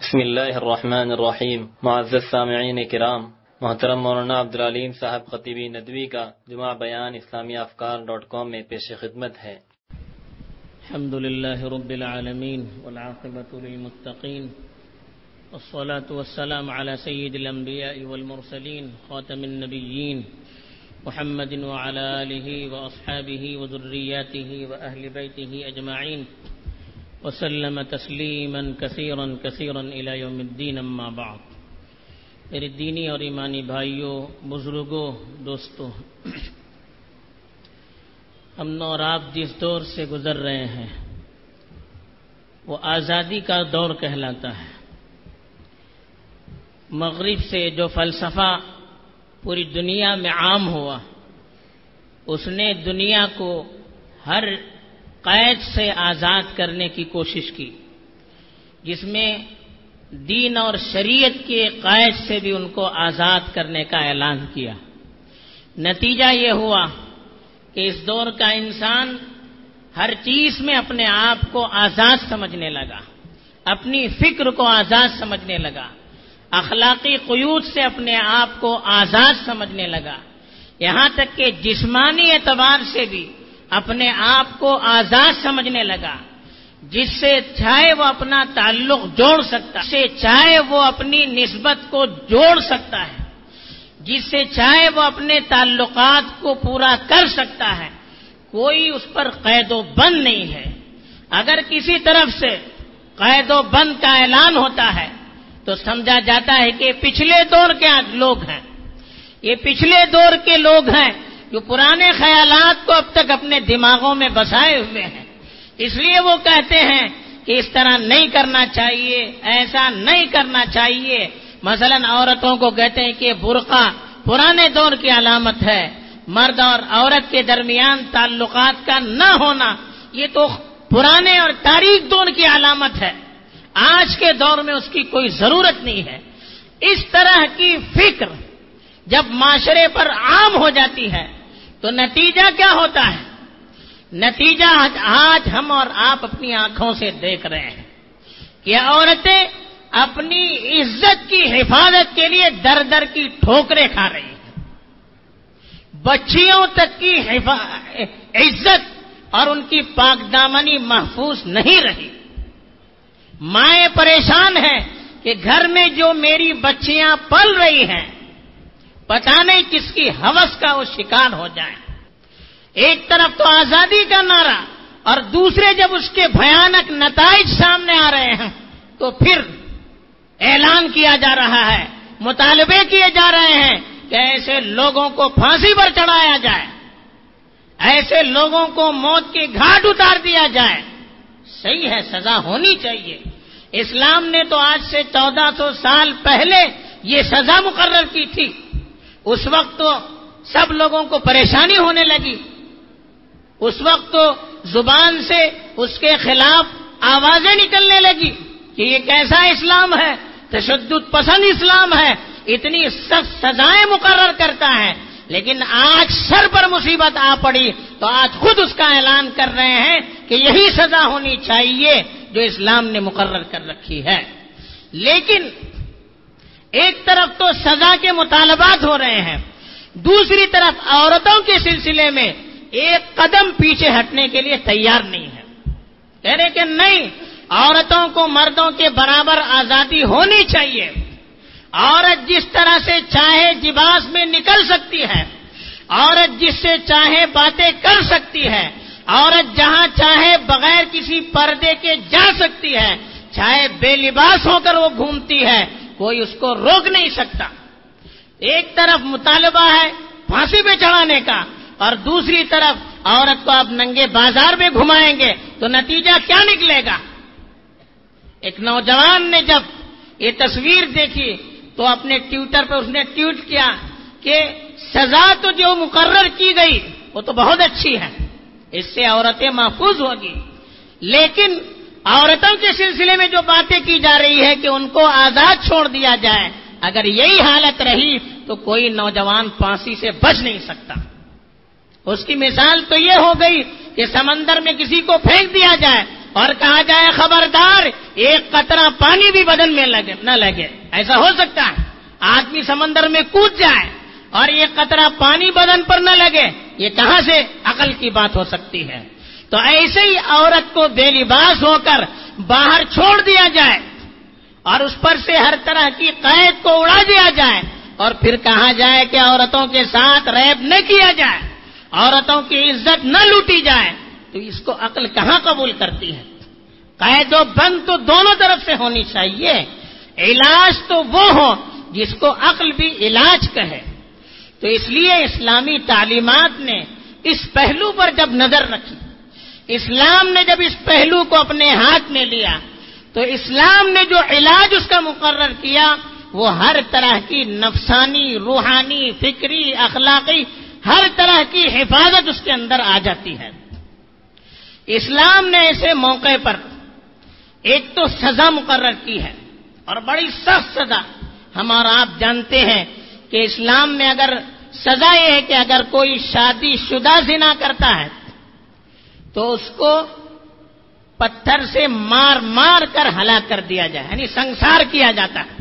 بسم اللہ الرحمن الرحیم۔ معزز سامعین کرام، محترم مولانا عبدالعلیم صاحب خطیبی ندوی کا جمعہ بیان اسلامیافکار.com میں پیش خدمت ہے۔ الحمد للہ رب العالمین والعاقبۃ للمتقین والصلاة والسلام علی سید الانبیاء والمرسلین خاتم النبیین محمد وعلی آلہ واصحابہ وذریاتہ واہل بیتہ اجمعین وسلم تسلیما کثیرا کثیرا الی یوم الدین، اما بعد۔ میرے دینی اور ایمانی بھائیوں، بزرگوں، دوستوں، ہم اور آپ جس دور سے گزر رہے ہیں وہ آزادی کا دور کہلاتا ہے۔ مغرب سے جو فلسفہ پوری دنیا میں عام ہوا، اس نے دنیا کو ہر قید سے آزاد کرنے کی کوشش کی، جس میں دین اور شریعت کے قید سے بھی ان کو آزاد کرنے کا اعلان کیا۔ نتیجہ یہ ہوا کہ اس دور کا انسان ہر چیز میں اپنے آپ کو آزاد سمجھنے لگا، اپنی فکر کو آزاد سمجھنے لگا، اخلاقی قیود سے اپنے آپ کو آزاد سمجھنے لگا، یہاں تک کہ جسمانی اعتبار سے بھی اپنے آپ کو آزاد سمجھنے لگا۔ جس سے چاہے وہ اپنا تعلق جوڑ سکتا ہے، جس سے چاہے وہ اپنی نسبت کو جوڑ سکتا ہے، جس سے چاہے وہ اپنے تعلقات کو پورا کر سکتا ہے، کوئی اس پر قید و بند نہیں ہے۔ اگر کسی طرف سے قید و بند کا اعلان ہوتا ہے تو سمجھا جاتا ہے کہ پچھلے دور کے لوگ ہیں، یہ پچھلے دور کے لوگ ہیں جو پرانے خیالات کو اب تک اپنے دماغوں میں بسائے ہوئے ہیں۔ اس لیے وہ کہتے ہیں کہ اس طرح نہیں کرنا چاہیے، ایسا نہیں کرنا چاہیے۔ مثلا عورتوں کو کہتے ہیں کہ برقع پرانے دور کی علامت ہے، مرد اور عورت کے درمیان تعلقات کا نہ ہونا یہ تو پرانے اور تاریخ دور کی علامت ہے، آج کے دور میں اس کی کوئی ضرورت نہیں ہے۔ اس طرح کی فکر جب معاشرے پر عام ہو جاتی ہے تو نتیجہ کیا ہوتا ہے؟ نتیجہ آج ہم اور آپ اپنی آنکھوں سے دیکھ رہے ہیں کہ عورتیں اپنی عزت کی حفاظت کے لیے در در کی ٹھوکریں کھا رہی ہیں، بچیوں تک کی عزت اور ان کی پاک دامنی محفوظ نہیں رہی۔ مائیں پریشان ہیں کہ گھر میں جو میری بچیاں پل رہی ہیں پتہ نہیں کس کی ہوس کا وہ شکار ہو جائیں۔ ایک طرف تو آزادی کا نعرہ اور دوسرے جب اس کے بھیانک نتائج سامنے آ رہے ہیں تو پھر اعلان کیا جا رہا ہے، مطالبے کیے جا رہے ہیں کہ ایسے لوگوں کو پھانسی پر چڑھایا جائے، ایسے لوگوں کو موت کے گھاٹ اتار دیا جائے۔ صحیح ہے، سزا ہونی چاہیے۔ اسلام نے تو آج سے 1400 سال پہلے یہ سزا مقرر کی تھی۔ اس وقت تو سب لوگوں کو پریشانی ہونے لگی، اس وقت تو زبان سے اس کے خلاف آوازیں نکلنے لگی کہ یہ کیسا اسلام ہے، تشدد پسند اسلام ہے، اتنی سخت سزائیں مقرر کرتا ہے۔ لیکن آج سر پر مصیبت آ پڑی تو آج خود اس کا اعلان کر رہے ہیں کہ یہی سزا ہونی چاہیے جو اسلام نے مقرر کر رکھی ہے۔ لیکن ایک طرف تو سزا کے مطالبات ہو رہے ہیں، دوسری طرف عورتوں کے سلسلے میں ایک قدم پیچھے ہٹنے کے لیے تیار نہیں ہے، کہہ رہے کہ نہیں، عورتوں کو مردوں کے برابر آزادی ہونی چاہیے۔ عورت جس طرح سے چاہے لباس میں نکل سکتی ہے، عورت جس سے چاہے باتیں کر سکتی ہے، عورت جہاں چاہے بغیر کسی پردے کے جا سکتی ہے، چاہے بے لباس ہو کر وہ گھومتی ہے، کوئی اس کو روک نہیں سکتا۔ ایک طرف مطالبہ ہے پھانسی پہ چڑھانے کا اور دوسری طرف عورت کو آپ ننگے بازار میں گھمائیں گے تو نتیجہ کیا نکلے گا؟ ایک نوجوان نے جب یہ تصویر دیکھی تو اپنے ٹویٹر پہ اس نے ٹویٹ کیا کہ سزا تو جو مقرر کی گئی وہ تو بہت اچھی ہے، اس سے عورتیں محفوظ ہوگی، لیکن عورتوں کے سلسلے میں جو باتیں کی جا رہی ہے کہ ان کو آزاد چھوڑ دیا جائے، اگر یہی حالت رہی تو کوئی نوجوان پھانسی سے بچ نہیں سکتا۔ اس کی مثال تو یہ ہو گئی کہ سمندر میں کسی کو پھینک دیا جائے اور کہا جائے خبردار ایک قطرہ پانی بھی بدن میں نہ لگے. ایسا ہو سکتا ہے؟ آدمی سمندر میں کود جائے اور ایک قطرہ پانی بدن پر نہ لگے، یہ کہاں سے عقل کی بات ہو سکتی ہے؟ تو ایسے ہی عورت کو بے لباس ہو کر باہر چھوڑ دیا جائے اور اس پر سے ہر طرح کی قید کو اڑا دیا جائے اور پھر کہا جائے کہ عورتوں کے ساتھ ریپ نہ کیا جائے، عورتوں کی عزت نہ لوٹی جائے، تو اس کو عقل کہاں قبول کرتی ہے؟ قید و بند تو دونوں طرف سے ہونی چاہیے. علاج تو وہ ہو جس کو عقل بھی علاج کہے. تو اس لیے اسلامی تعلیمات نے اس پہلو پر جب نظر رکھی، اسلام نے جب اس پہلو کو اپنے ہاتھ میں لیا، تو اسلام نے جو علاج اس کا مقرر کیا وہ ہر طرح کی نفسانی، روحانی، فکری، اخلاقی ہر طرح کی حفاظت اس کے اندر آ جاتی ہے. اسلام نے ایسے موقع پر ایک تو سزا مقرر کی ہے اور بڑی سخت سزا. ہم اور آپ جانتے ہیں کہ اسلام میں اگر سزا یہ ہے کہ اگر کوئی شادی شدہ زنا کرتا ہے تو اس کو پتھر سے مار مار کر ہلاک کر دیا جائے، یعنی سنسار کیا جاتا ہے.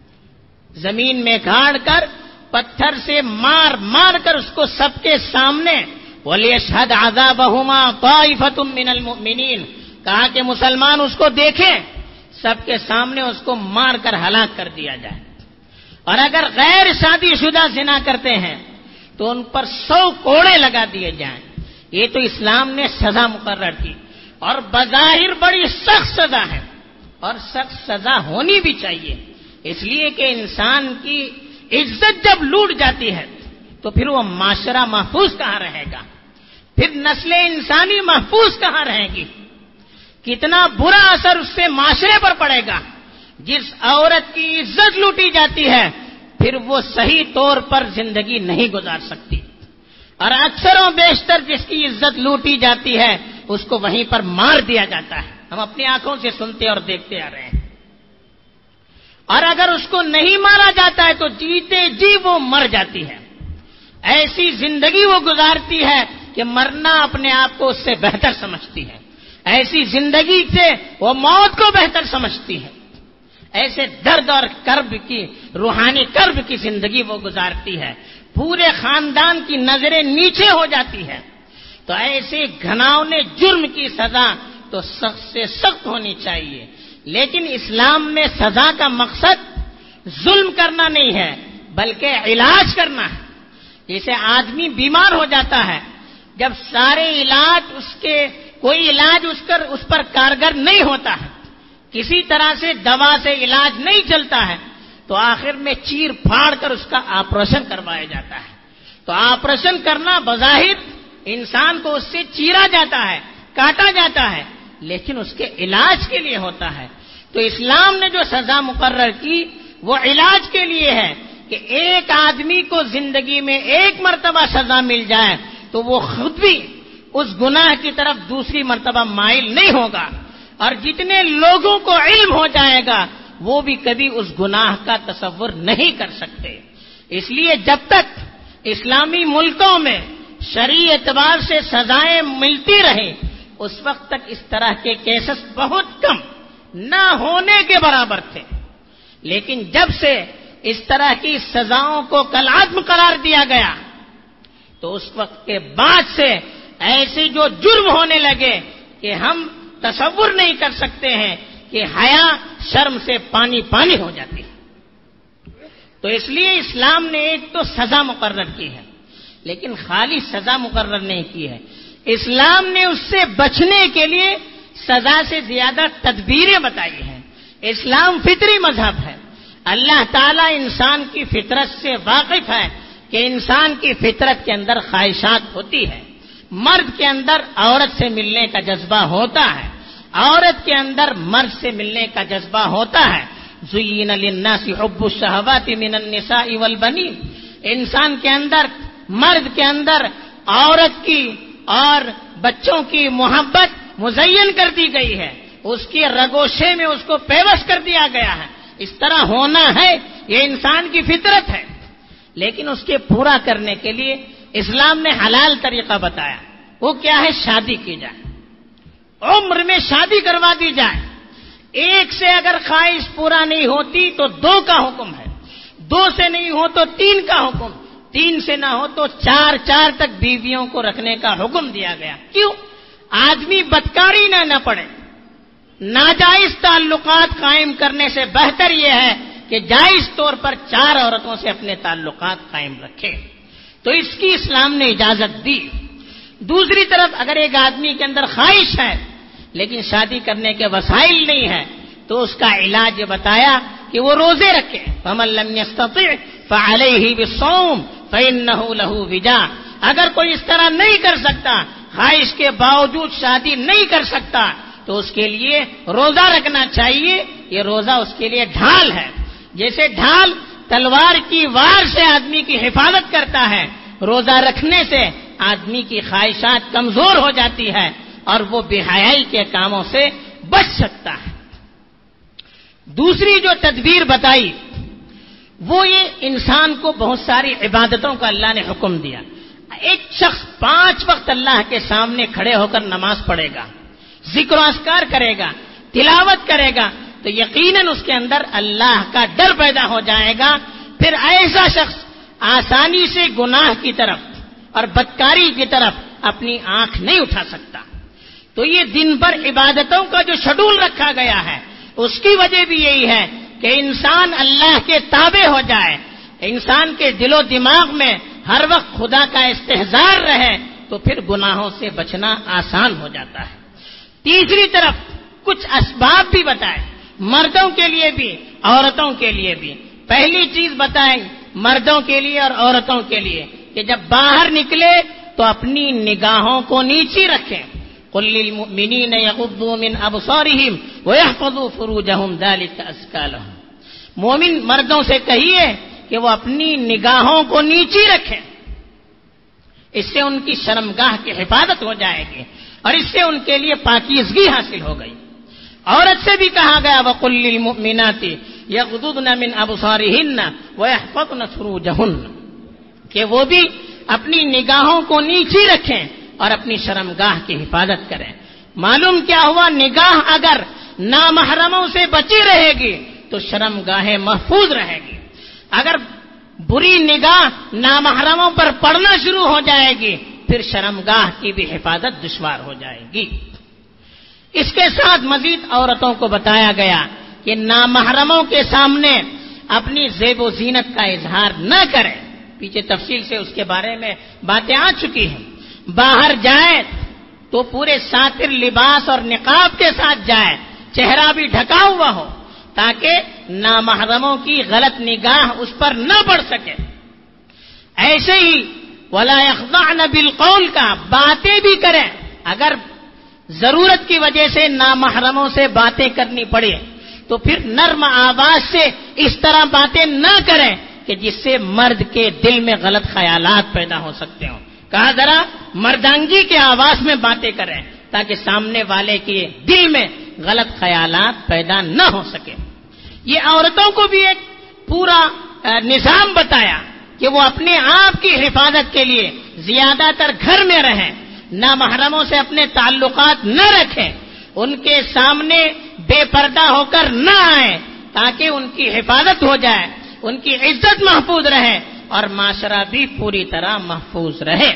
زمین میں گاڑ کر پتھر سے مار مار کر اس کو سب کے سامنے وَلْيَشْهَدْ عَذَابَهُمَا طَائِفَةٌ مِّنَ الْمُؤْمِنِينَ، کہا کہ مسلمان اس کو دیکھیں، سب کے سامنے اس کو مار کر ہلاک کر دیا جائے. اور اگر غیر شادی شدہ زنا کرتے ہیں تو ان پر 100 کوڑے لگا دیے جائیں. یہ تو اسلام نے سزا مقرر کی اور بظاہر بڑی سخت سزا ہے اور سخت سزا ہونی بھی چاہیے، اس لیے کہ انسان کی عزت جب لوٹ جاتی ہے تو پھر وہ معاشرہ محفوظ کہاں رہے گا؟ پھر نسل انسانی محفوظ کہاں رہے گی؟ کتنا برا اثر اس سے معاشرے پر پڑے گا. جس عورت کی عزت لوٹی جاتی ہے پھر وہ صحیح طور پر زندگی نہیں گزار سکتی، اور اکثر و بیشتر جس کی عزت لوٹی جاتی ہے اس کو وہیں پر مار دیا جاتا ہے. ہم اپنی آنکھوں سے سنتے اور دیکھتے آ رہے ہیں. اور اگر اس کو نہیں مارا جاتا ہے تو جیتے جی وہ مر جاتی ہے. ایسی زندگی وہ گزارتی ہے کہ مرنا اپنے آپ کو اس سے بہتر سمجھتی ہے. ایسی زندگی سے وہ موت کو بہتر سمجھتی ہے. ایسے درد اور کرب کی، روحانی کرب کی زندگی وہ گزارتی ہے. پورے خاندان کی نظریں نیچے ہو جاتی ہے. تو ایسے گھناؤنے جرم کی سزا تو سخت سے سخت ہونی چاہیے. لیکن اسلام میں سزا کا مقصد ظلم کرنا نہیں ہے بلکہ علاج کرنا ہے. جیسے آدمی بیمار ہو جاتا ہے، جب سارے علاج کوئی علاج اس پر کارگر نہیں ہوتا ہے، کسی طرح سے دوا سے علاج نہیں چلتا ہے، تو آخر میں چیر پھاڑ کر اس کا آپریشن کروایا جاتا ہے. تو آپریشن کرنا بظاہر انسان کو اس سے چیرا جاتا ہے، کاٹا جاتا ہے، لیکن اس کے علاج کے لیے ہوتا ہے. تو اسلام نے جو سزا مقرر کی وہ علاج کے لیے ہے کہ ایک آدمی کو زندگی میں ایک مرتبہ سزا مل جائے تو وہ خود بھی اس گناہ کی طرف دوسری مرتبہ مائل نہیں ہوگا، اور جتنے لوگوں کو علم ہو جائے گا وہ بھی کبھی اس گناہ کا تصور نہیں کر سکتے. اس لیے جب تک اسلامی ملکوں میں شرعی اعتبار سے سزائیں ملتی رہیں اس وقت تک اس طرح کے کیسز بہت کم، نہ ہونے کے برابر تھے. لیکن جب سے اس طرح کی سزاؤں کو کالعدم قرار دیا گیا تو اس وقت کے بعد سے ایسے جو جرم ہونے لگے کہ ہم تصور نہیں کر سکتے ہیں کہ حیا شرم سے پانی پانی ہو جاتی ہے. تو اس لیے اسلام نے ایک تو سزا مقرر کی ہے، لیکن خالی سزا مقرر نہیں کی ہے، اسلام نے اس سے بچنے کے لیے سزا سے زیادہ تدبیریں بتائی ہیں. اسلام فطری مذہب ہے. اللہ تعالیٰ انسان کی فطرت سے واقف ہے کہ انسان کی فطرت کے اندر خواہشات ہوتی ہے. مرد کے اندر عورت سے ملنے کا جذبہ ہوتا ہے، عورت کے اندر مرد سے ملنے کا جذبہ ہوتا ہے. زُيِّنَ لِلنَّاسِ حُبُّ الشَّهَوَاتِ مِنَ النِّسَاءِ وَالْبَنِينَ، انسان کے اندر، مرد کے اندر عورت کی اور بچوں کی محبت مزین کر دی گئی ہے، اس کی رگوشے میں اس کو پیوست کر دیا گیا ہے. اس طرح ہونا ہے، یہ انسان کی فطرت ہے. لیکن اس کے پورا کرنے کے لیے اسلام نے حلال طریقہ بتایا. وہ کیا ہے؟ شادی کی جائے. عمر میں شادی کروا دی جائے. ایک سے اگر خواہش پورا نہیں ہوتی تو 2 کا حکم ہے, 2 سے نہیں ہو تو 3 کا حکم, 3 سے نہ ہو تو 4 تک بیویوں کو رکھنے کا حکم دیا گیا. کیوں؟ آدمی بدکاری نہ پڑے. ناجائز تعلقات قائم کرنے سے بہتر یہ ہے کہ جائز طور پر 4 عورتوں سے اپنے تعلقات قائم رکھے. تو اس کی اسلام نے اجازت دی. دوسری طرف اگر ایک آدمی کے اندر خواہش ہے لیکن شادی کرنے کے وسائل نہیں ہے تو اس کا علاج یہ بتایا کہ وہ روزے رکھے. فمن لم يستطع فعليه بالصوم فإنه له وجاء. اگر کوئی اس طرح نہیں کر سکتا, خواہش کے باوجود شادی نہیں کر سکتا, تو اس کے لیے روزہ رکھنا چاہیے. یہ روزہ اس کے لیے ڈھال ہے. جیسے ڈھال تلوار کی وار سے آدمی کی حفاظت کرتا ہے, روزہ رکھنے سے آدمی کی خواہشات کمزور ہو جاتی ہے اور وہ بے حیائی کے کاموں سے بچ سکتا ہے. دوسری جو تدبیر بتائی وہ یہ انسان کو بہت ساری عبادتوں کا اللہ نے حکم دیا. ایک شخص 5 وقت اللہ کے سامنے کھڑے ہو کر نماز پڑھے گا, ذکر و اذکار کرے گا, تلاوت کرے گا, تو یقیناً اس کے اندر اللہ کا ڈر پیدا ہو جائے گا. پھر ایسا شخص آسانی سے گناہ کی طرف اور بدکاری کی طرف اپنی آنکھ نہیں اٹھا سکتا. تو یہ دن بھر عبادتوں کا جو شیڈول رکھا گیا ہے اس کی وجہ بھی یہی ہے کہ انسان اللہ کے تابع ہو جائے, انسان کے دل و دماغ میں ہر وقت خدا کا استحضار رہے, تو پھر گناہوں سے بچنا آسان ہو جاتا ہے. تیسری طرف کچھ اسباب بھی بتائے, مردوں کے لیے بھی عورتوں کے لیے بھی. پہلی چیز بتائیں مردوں کے لیے اور عورتوں کے لیے کہ جب باہر نکلے تو اپنی نگاہوں کو نیچی رکھیں. قل للمؤمنین یغضوا من ابصارهم ويحفظوا فروجهم ذلك ازکی لهم. مومن مردوں سے کہیے کہ وہ اپنی نگاہوں کو نیچی رکھیں, اس سے ان کی شرمگاہ کی حفاظت ہو جائے گی اور اس سے ان کے لیے پاکیزگی حاصل ہو گئی. عورت سے بھی کہا گیا وقل للمؤمنات یغضضن من ابصارهن ويحفظن فروجهن, کہ وہ بھی اپنی نگاہوں کو نیچی رکھیں اور اپنی شرمگاہ کی حفاظت کریں. معلوم کیا ہوا, نگاہ اگر نامحرموں سے بچی رہے گی تو شرمگاہ محفوظ رہے گی. اگر بری نگاہ نامحرموں پر پڑنا شروع ہو جائے گی پھر شرمگاہ کی بھی حفاظت دشوار ہو جائے گی. اس کے ساتھ مزید عورتوں کو بتایا گیا کہ نامحرموں کے سامنے اپنی زیب و زینت کا اظہار نہ کریں. پیچھے تفصیل سے اس کے بارے میں باتیں آ چکی ہیں. باہر جائے تو پورے ساتر لباس اور نقاب کے ساتھ جائے, چہرہ بھی ڈھکا ہوا ہو تاکہ نامحرموں کی غلط نگاہ اس پر نہ پڑ سکے. ایسے ہی ولا يخضعن بالقول کا باتیں بھی کریں. اگر ضرورت کی وجہ سے نامحرموں سے باتیں کرنی پڑے تو پھر نرم آواز سے اس طرح باتیں نہ کریں کہ جس سے مرد کے دل میں غلط خیالات پیدا ہو سکتے ہوں. کہا ذرا مردانگی کے آواز میں باتیں کریں تاکہ سامنے والے کے دل میں غلط خیالات پیدا نہ ہو سکے. یہ عورتوں کو بھی ایک پورا نظام بتایا کہ وہ اپنے آپ کی حفاظت کے لیے زیادہ تر گھر میں رہیں, نامحرموں سے اپنے تعلقات نہ رکھیں, ان کے سامنے بے پردہ ہو کر نہ آئیں تاکہ ان کی حفاظت ہو جائے, ان کی عزت محفوظ رہے اور معاشرہ بھی پوری طرح محفوظ رہے.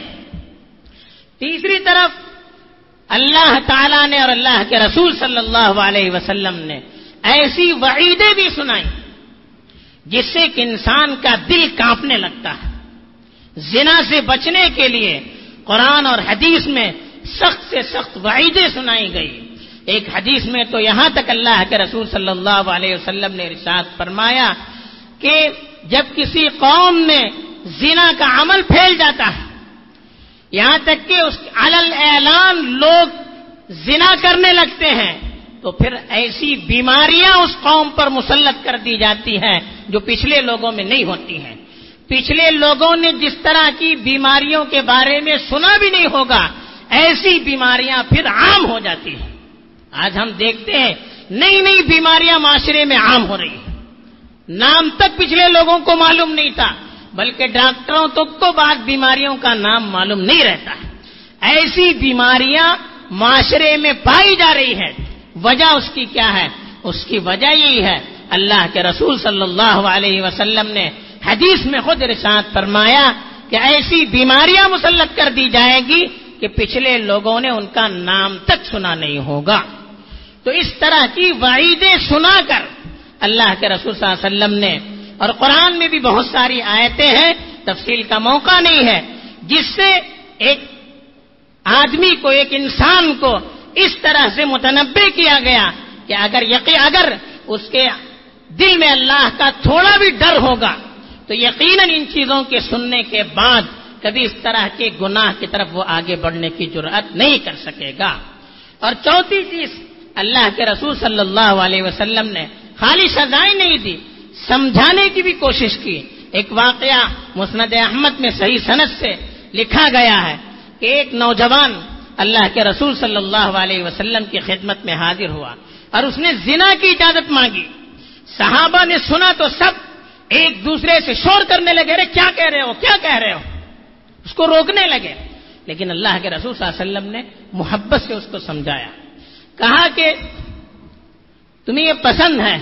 تیسری طرف اللہ تعالیٰ نے اور اللہ کے رسول صلی اللہ علیہ وسلم نے ایسی وعیدیں بھی سنائی جس سے کہ انسان کا دل کانپنے لگتا ہے. زنا سے بچنے کے لیے قرآن اور حدیث میں سخت سے سخت وعیدیں سنائی گئی. ایک حدیث میں تو یہاں تک اللہ کے رسول صلی اللہ علیہ وسلم نے ارشاد فرمایا کہ جب کسی قوم میں زنا کا عمل پھیل جاتا ہے, یہاں تک کہ اس علل اعلان لوگ زنا کرنے لگتے ہیں, تو پھر ایسی بیماریاں اس قوم پر مسلط کر دی جاتی ہیں جو پچھلے لوگوں میں نہیں ہوتی ہیں. پچھلے لوگوں نے جس طرح کی بیماریوں کے بارے میں سنا بھی نہیں ہوگا, ایسی بیماریاں پھر عام ہو جاتی ہیں. آج ہم دیکھتے ہیں نئی نئی بیماریاں معاشرے میں عام ہو رہی ہیں. نام تک پچھلے لوگوں کو معلوم نہیں تھا, بلکہ ڈاکٹروں تک کو بعض بیماریوں کا نام معلوم نہیں رہتا ہے. ایسی بیماریاں معاشرے میں پائی جا رہی ہے، وجہ اس کی کیا ہے؟ اس کی وجہ یہی ہے، اللہ کے رسول صلی اللہ علیہ وسلم نے حدیث میں خود ارشاد فرمایا کہ ایسی بیماریاں مسلط کر دی جائے گی کہ پچھلے لوگوں نے ان کا نام تک سنا نہیں ہوگا۔ تو اس طرح کی وعیدیں سنا کر اللہ کے رسول صلی اللہ علیہ وسلم نے، اور قرآن میں بھی بہت ساری آیتیں ہیں، تفصیل کا موقع نہیں ہے، جس سے ایک آدمی کو، ایک انسان کو اس طرح سے متنبہ کیا گیا کہ اگر اس کے دل میں اللہ کا تھوڑا بھی ڈر ہوگا تو یقیناً ان چیزوں کے سننے کے بعد کبھی اس طرح کے گناہ کی طرف وہ آگے بڑھنے کی جرأت نہیں کر سکے گا۔ اور چوتھی چیز، اللہ کے رسول صلی اللہ علیہ وسلم نے خالی سزائیں نہیں دی، سمجھانے کی بھی کوشش کی۔ ایک واقعہ مسند احمد میں صحیح سند سے لکھا گیا ہے کہ ایک نوجوان اللہ کے رسول صلی اللہ علیہ وسلم کی خدمت میں حاضر ہوا اور اس نے زنا کی اجازت مانگی۔ صحابہ نے سنا تو سب ایک دوسرے سے شور کرنے لگے، ارے کیا کہہ رہے ہو، کیا کہہ رہے ہو، اس کو روکنے لگے۔ لیکن اللہ کے رسول صلی اللہ علیہ وسلم نے محبت سے اس کو سمجھایا، کہا کہ تمہیں یہ پسند ہے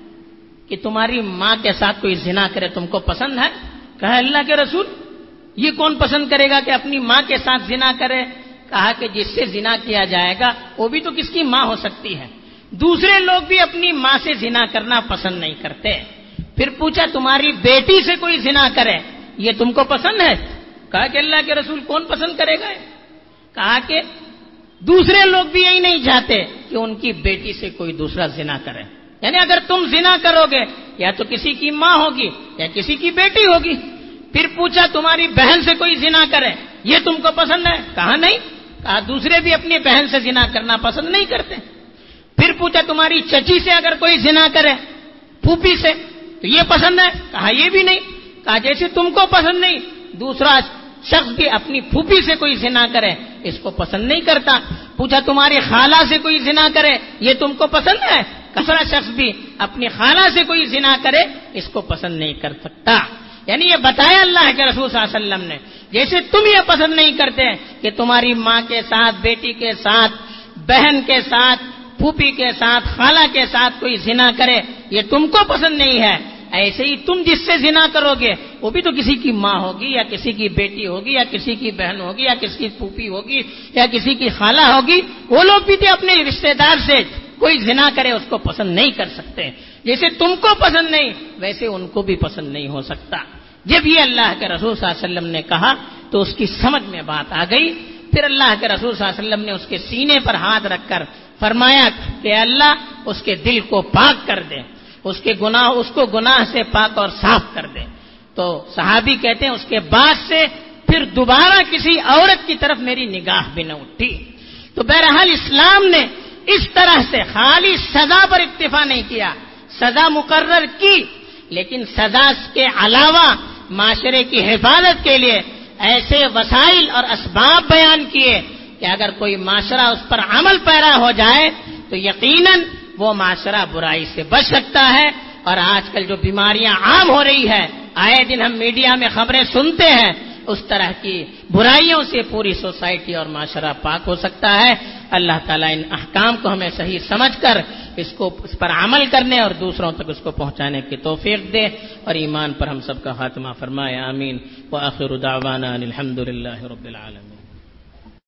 کہ تمہاری ماں کے ساتھ کوئی زنا کرے، تم کو پسند ہے؟ کہا اللہ کے رسول یہ کون پسند کرے گا کہ اپنی ماں کے ساتھ زنا کرے؟ کہا کہ جس سے زنا کیا جائے گا وہ بھی تو کس کی ماں ہو سکتی ہے، دوسرے لوگ بھی اپنی ماں سے زنا کرنا پسند نہیں کرتے۔ پھر پوچھا تمہاری بیٹی سے کوئی زنا کرے یہ تم کو پسند ہے؟ کہا کہ اللہ کے رسول کون پسند کرے گا؟ کہا کہ دوسرے لوگ بھی یہی نہیں چاہتے کہ ان کی بیٹی سے کوئی دوسرا زنا کرے، یعنی اگر تم زنا کرو گے یا تو کسی کی ماں ہوگی یا کسی کی بیٹی ہوگی۔ پھر پوچھا تمہاری بہن سے کوئی زنا کرے یہ تم کو پسند ہے؟ کہا نہیں۔ کہا دوسرے بھی اپنی بہن سے زنا کرنا پسند نہیں کرتے۔ پھر پوچھا تمہاری چچی سے اگر کوئی زنا کرے، پھوپھی سے، تو یہ پسند ہے؟ کہا یہ بھی نہیں۔ کہا جیسے تم کو پسند نہیں، دوسرا شخص بھی اپنی پھوپھی سے کوئی زنا کرے اس کو پسند نہیں کرتا۔ پوچھا تمہاری خالہ سے کوئی زنا کرے یہ تم کو پسند ہے؟ دوسرا شخص بھی اپنی خالہ سے کوئی زنا کرے اس کو پسند نہیں کر سکتا۔ یعنی یہ بتایا اللہ کے رسول صلی اللہ علیہ وسلم نے، جیسے تم یہ پسند نہیں کرتے کہ تمہاری ماں کے ساتھ، بیٹی کے ساتھ، بہن کے ساتھ، پھوپھی کے ساتھ، خالہ کے ساتھ کوئی زنا کرے یہ تم کو پسند نہیں ہے، ایسے ہی تم جس سے زنا کرو گے وہ بھی تو کسی کی ماں ہوگی یا کسی کی بیٹی ہوگی یا کسی کی بہن ہوگی یا کسی کی پھوپھی ہوگی یا کسی کی خالہ ہوگی، وہ لوگ بھی تو اپنے رشتہ دار سے کوئی زنا کرے اس کو پسند نہیں کر سکتے۔ جیسے تم کو پسند نہیں ویسے ان کو بھی پسند نہیں ہو سکتا۔ جب یہ اللہ کے رسول صلی اللہ علیہ وسلم نے کہا تو اس کی سمجھ میں بات آ گئی۔ پھر اللہ کے رسول صلی اللہ علیہ وسلم نے اس کے سینے پر ہاتھ رکھ کر فرمایا کہ اللہ اس کے دل کو پاک کر دے، اس کو گناہ سے پاک اور صاف کر دے۔ تو صحابی کہتے ہیں اس کے بعد سے پھر دوبارہ کسی عورت کی طرف میری نگاہ بھی نہ اٹھی۔ تو بہرحال اسلام نے اس طرح سے خالی سزا پر اکتفا نہیں کیا، سزا مقرر کی، لیکن سزا کے علاوہ معاشرے کی حفاظت کے لیے ایسے وسائل اور اسباب بیان کیے کہ اگر کوئی معاشرہ اس پر عمل پیرا ہو جائے تو یقیناً وہ معاشرہ برائی سے بچ سکتا ہے۔ اور آج کل جو بیماریاں عام ہو رہی ہے، آئے دن ہم میڈیا میں خبریں سنتے ہیں، اس طرح کی برائیوں سے پوری سوسائٹی اور معاشرہ پاک ہو سکتا ہے۔ اللہ تعالیٰ ان احکام کو ہمیں صحیح سمجھ کر اس پر عمل کرنے اور دوسروں تک اس کو پہنچانے کی توفیق دے اور ایمان پر ہم سب کا خاتمہ فرمائے، آمین۔ وآخر دعوانا الحمد للہ رب العالمین۔